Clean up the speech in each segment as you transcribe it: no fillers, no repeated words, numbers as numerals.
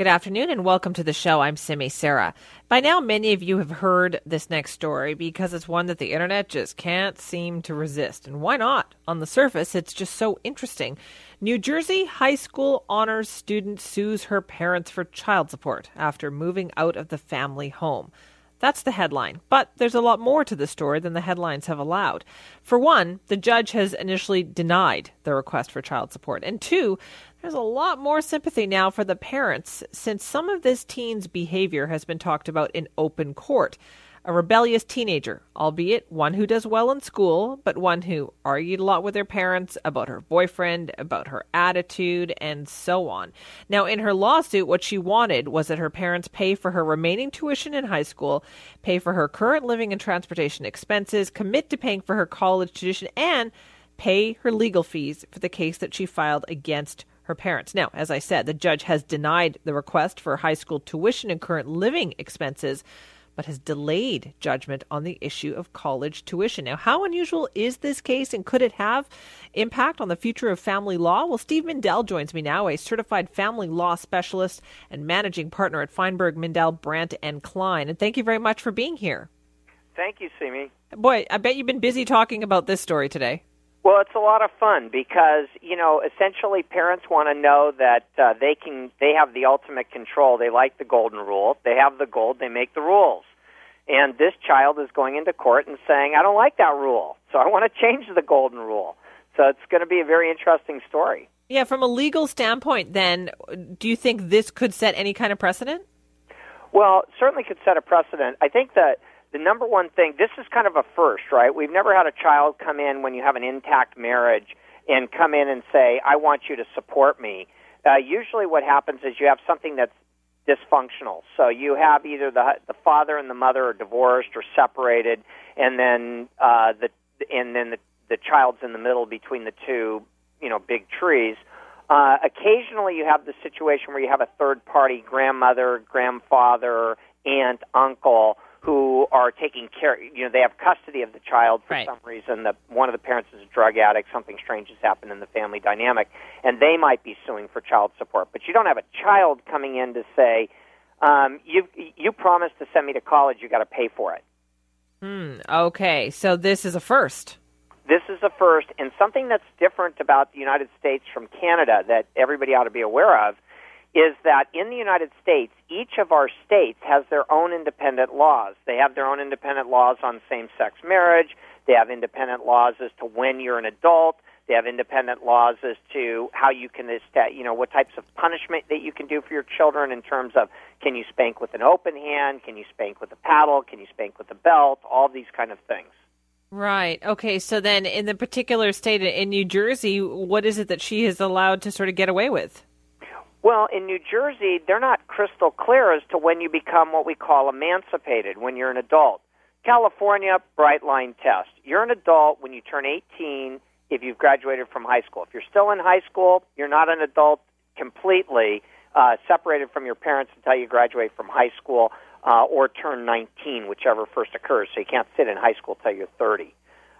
Good afternoon and welcome to the show. I'm Simi Sarah. By now, many of you have heard this next story because it's one that the internet just can't seem to resist. And why not? On the surface, it's just so interesting. New Jersey high school honors student sues her parents for child support after moving out of the family home. That's the headline. But there's a lot more to the story than the headlines have allowed. For one, the judge has initially denied the request for child support. And two, there's a lot more sympathy now for the parents since some of this teen's behavior has been talked about in open court. A rebellious teenager, albeit one who does well in school, but one who argued a lot with her parents about her boyfriend, about her attitude, and so on. Now, in her lawsuit, what she wanted was that her parents pay for her remaining tuition in high school, pay for her current living and transportation expenses, commit to paying for her college tuition, and pay her legal fees for the case that she filed against her parents. Now, as I said, the judge has denied the request for high school tuition and current living expenses, but has delayed judgment on the issue of college tuition. Now, how unusual is this case, and could it have impact on the future of family law? Well, Steve Mindell joins me now, a certified family law specialist and managing partner at Feinberg, Mindell, Brandt & Klein. And thank you very much for being here. Thank you, Simi. Boy, I bet you've been busy talking about this story today. Well, it's a lot of fun because, essentially parents want to know that they have the ultimate control. They like the golden rule. They have the gold. They make the rules. And this child is going into court and saying, I don't like that rule, so I want to change the golden rule. So it's going to be a very interesting story. Yeah, from a legal standpoint, then, do you think this could set any kind of precedent? Well, certainly could set a precedent. I think that the number one thing, this is kind of a first, right? We've never had a child come in when you have an intact marriage and come in and say, I want you to support me. Usually what happens is you have something that's dysfunctional. So you have either the father and the mother are divorced or separated, and then the child's in the middle between the two, big trees. Occasionally you have the situation where you have a third party, grandmother, grandfather, aunt, uncle, who are taking care, they have custody of the child for some reason. One of the parents is a drug addict, something strange has happened in the family dynamic, and they might be suing for child support. But you don't have a child coming in to say, you promised to send me to college, you got to pay for it. Okay, so this is a first. This is a first, and something that's different about the United States from Canada that everybody ought to be aware of is that in the United States, each of our states has their own independent laws. They have their own independent laws on same-sex marriage. They have independent laws as to when you're an adult. They have independent laws as to how you can, what types of punishment that you can do for your children in terms of can you spank with an open hand, can you spank with a paddle, can you spank with a belt, all these kind of things. Right. Okay, so then in the particular state in New Jersey, what is it that she is allowed to sort of get away with? Well, in New Jersey, they're not crystal clear as to when you become what we call emancipated, when you're an adult. California, bright line test. You're an adult when you turn 18 if you've graduated from high school. If you're still in high school, you're not an adult completely, separated from your parents until you graduate from high school or turn 19, whichever first occurs. So you can't sit in high school till you're 30.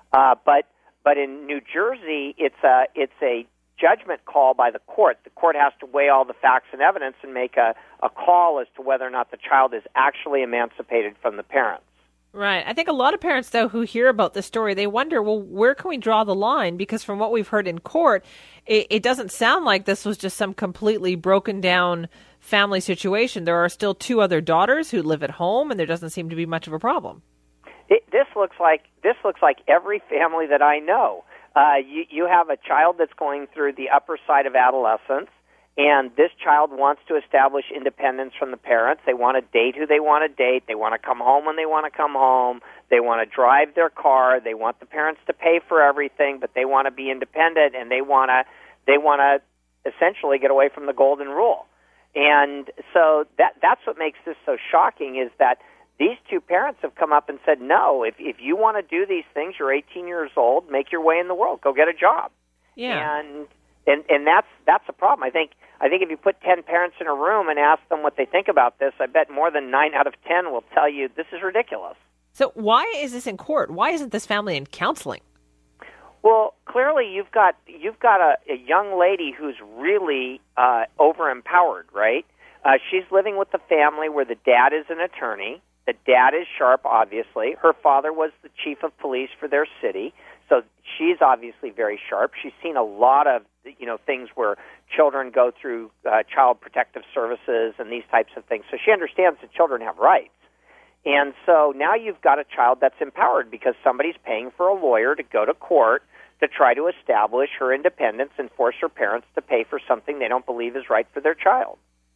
But in New Jersey, it's a judgment call by the court. The court has to weigh all the facts and evidence and make a call as to whether or not the child is actually emancipated from the parents. Right. I think a lot of parents, though, who hear about this story, they wonder, well, where can we draw the line? Because from what we've heard in court, it doesn't sound like this was just some completely broken down family situation. There are still two other daughters who live at home, and there doesn't seem to be much of a problem. This looks like every family that I know. You have a child that's going through the upper side of adolescence, and this child wants to establish independence from the parents. They want to date who they want to date. They want to come home when they want to come home. They want to drive their car. They want the parents to pay for everything, but they want to be independent, and they want to essentially get away from the golden rule. And so that's what makes this so shocking is that these two parents have come up and said, no, if you want to do these things, you're 18 years old, make your way in the world, go get a job. Yeah. And that's a problem. I think if you put 10 parents in a room and ask them what they think about this, I bet more than 9 out of 10 will tell you this is ridiculous. So why is this in court? Why isn't this family in counseling? Well, clearly you've got a young lady who's really overempowered, right? She's living with the family where the dad is an attorney. The dad is sharp, obviously. Her father was the chief of police for their city, so she's obviously very sharp. She's seen a lot of, things where children go through child protective services and these types of things. So she understands that children have rights. And so now you've got a child that's empowered because somebody's paying for a lawyer to go to court to try to establish her independence and force her parents to pay for something they don't believe is right for their child.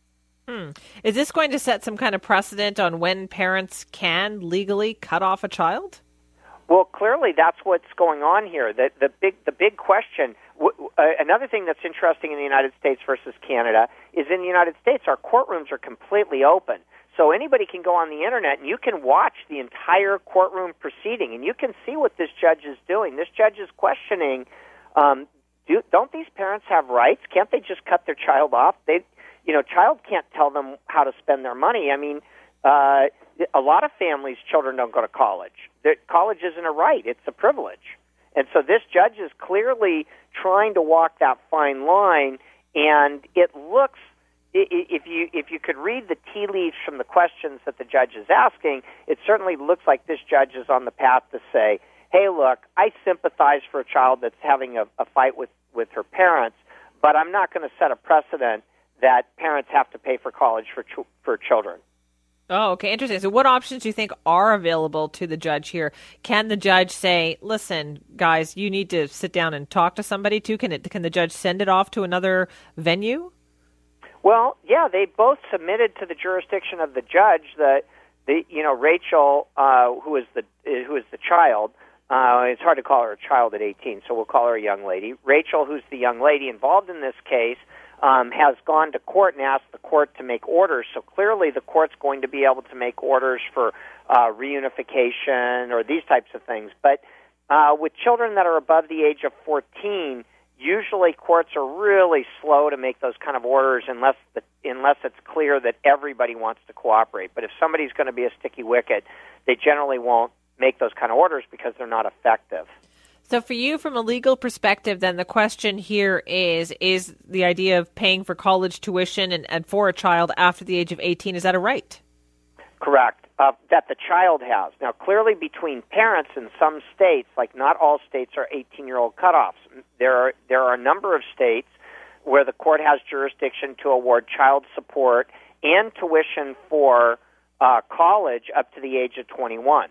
Is this going to set some kind of precedent on when parents can legally cut off a child? Well, clearly that's what's going on here. The big question. Another thing that's interesting in the United States versus Canada is in the United States our courtrooms are completely open. So anybody can go on the internet and you can watch the entire courtroom proceeding and you can see what this judge is doing. This judge is questioning, don't these parents have rights? Can't they just cut their child off? Child can't tell them how to spend their money. I mean, a lot of families, children don't go to college. College isn't a right; it's a privilege. And so this judge is clearly trying to walk that fine line. And it looks, if you could read the tea leaves from the questions that the judge is asking, it certainly looks like this judge is on the path to say, "Hey, look, I sympathize for a child that's having a fight with her parents, but I'm not going to set a precedent that parents have to pay for college for children." Oh, okay, interesting. So what options do you think are available to the judge here? Can the judge say, listen, guys, you need to sit down and talk to somebody too? Can the judge send it off to another venue? Well, yeah, they both submitted to the jurisdiction of the judge that Rachel, who is the child. It's hard to call her a child at 18, so we'll call her a young lady. Rachel, who's the young lady involved in this case, has gone to court and asked the court to make orders. So clearly the court's going to be able to make orders for reunification or these types of things. But with children that are above the age of 14, usually courts are really slow to make those kind of orders unless it's clear that everybody wants to cooperate. But if somebody's going to be a sticky wicket, they generally won't make those kind of orders because they're not effective. So for you, from a legal perspective, then the question here is the idea of paying for college tuition and for a child after the age of 18, is that a right? Correct. That the child has. Now, clearly between parents in some states, like not all states are 18-year-old cutoffs. There are a number of states where the court has jurisdiction to award child support and tuition for college up to the age of 21.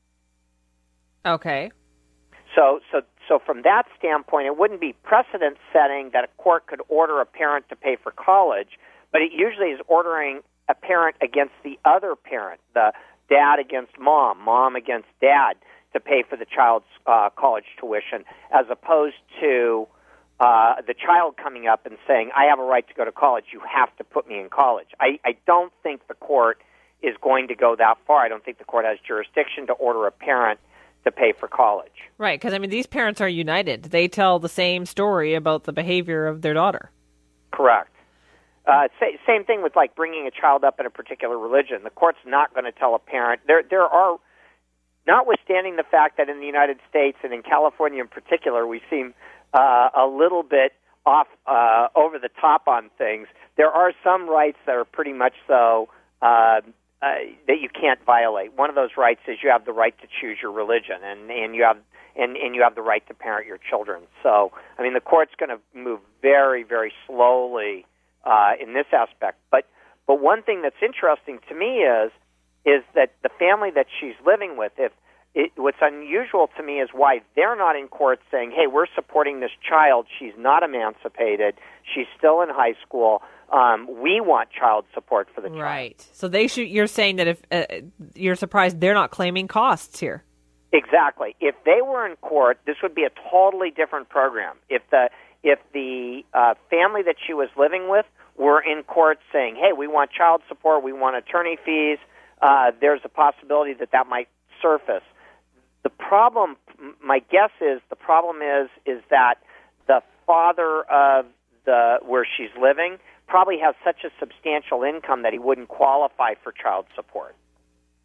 Okay. So from that standpoint, it wouldn't be precedent-setting that a court could order a parent to pay for college, but it usually is ordering a parent against the other parent, the dad against mom, mom against dad, to pay for the child's college tuition, as opposed to the child coming up and saying, I have a right to go to college, you have to put me in college. I don't think the court is going to go that far. I don't think the court has jurisdiction to order a parent to pay for college. Right, because, these parents are united. They tell the same story about the behavior of their daughter. Correct. Same thing with, bringing a child up in a particular religion. The court's not going to tell a parent. There are, notwithstanding the fact that in the United States and in California in particular, we seem a little bit off over the top on things, there are some rights that are pretty much so that you can't violate. One of those rights is you have the right to choose your religion, and you have the right to parent your children. So, the court's going to move very, very slowly in this aspect. But one thing that's interesting to me is that the family that she's living with, what's unusual to me is why they're not in court saying, hey, we're supporting this child. She's not emancipated. She's still in high school. We want child support for the child. Right. So you're saying that if you're surprised they're not claiming costs here. Exactly. If they were in court, this would be a totally different program. If the family that she was living with were in court saying, hey, we want child support, we want attorney fees, there's a possibility that might surface. The problem, my guess is, is that the father of where she's living probably has such a substantial income that he wouldn't qualify for child support.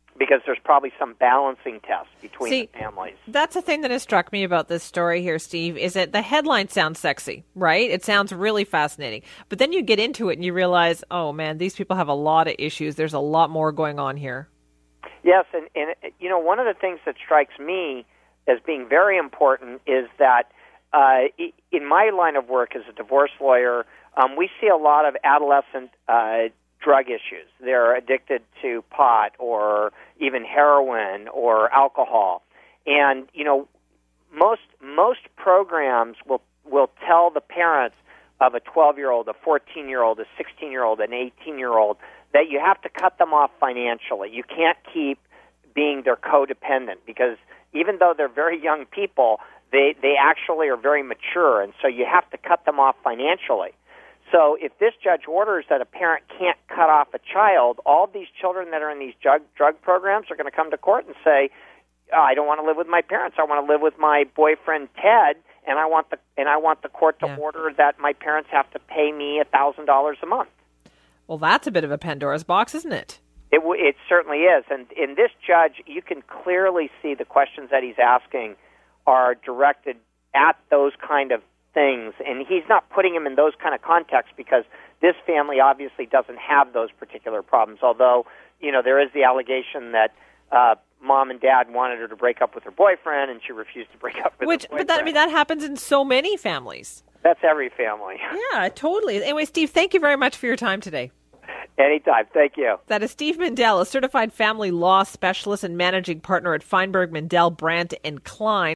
because there's probably some balancing test between See, the families. That's the thing that has struck me about this story here, Steve, is that the headline sounds sexy, right? It sounds really fascinating. But then you get into it and you realize, oh, man, these people have a lot of issues. There's a lot more going on here. Yes, and one of the things that strikes me as being very important is that in my line of work as a divorce lawyer, we see a lot of adolescent drug issues. They're addicted to pot or even heroin or alcohol. And, most programs will tell the parents of a 12-year-old, a 14-year-old, a 16-year-old, an 18-year-old that you have to cut them off financially. You can't keep being their codependent because even though they're very young people, they actually are very mature, and so you have to cut them off financially. So if this judge orders that a parent can't cut off a child, all these children that are in these drug programs are going to come to court and say, I don't want to live with my parents. I want to live with my boyfriend Ted, and I want the court to order that my parents have to pay me $1,000 a month. Well, that's a bit of a Pandora's box, isn't it? It certainly is. And in this judge, you can clearly see the questions that he's asking are directed at those kind of things. And he's not putting him in those kind of contexts because this family obviously doesn't have those particular problems, although, there is the allegation that mom and dad wanted her to break up with her boyfriend and she refused to break up with her boyfriend. But that happens in so many families. That's every family. Yeah, totally. Anyway, Steve, thank you very much for your time today. Anytime. Thank you. That is Steve Mindell, a certified family law specialist and managing partner at Feinberg, Mindell, Brandt & Klein.